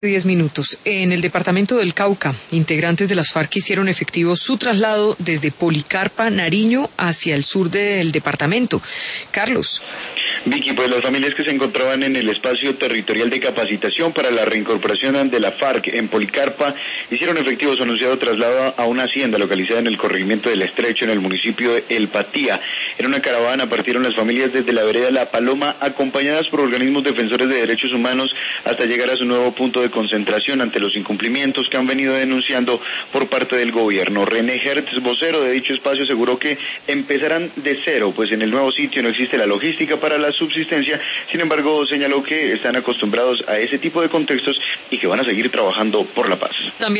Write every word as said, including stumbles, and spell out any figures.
Diez minutos. En el departamento del Cauca, integrantes de las FARC hicieron efectivo su traslado desde Policarpa, Nariño, hacia el sur del departamento. Carlos. Vicky, pues las familias que se encontraban en el espacio territorial de capacitación para la reincorporación de la FARC en Policarpa hicieron efectivo su anunciado traslado a una hacienda localizada en el corregimiento del Estrecho, en el municipio de El Patía. En una caravana partieron las familias desde la vereda La Paloma, acompañadas por organismos defensores de derechos humanos, hasta llegar a su nuevo punto de concentración ante los incumplimientos que han venido denunciando por parte del gobierno. René Hertz, vocero de dicho espacio, aseguró que empezarán de cero, pues en el nuevo sitio no existe la logística para la subsistencia. Sin embargo, señaló que están acostumbrados a ese tipo de contextos y que van a seguir trabajando por la paz. También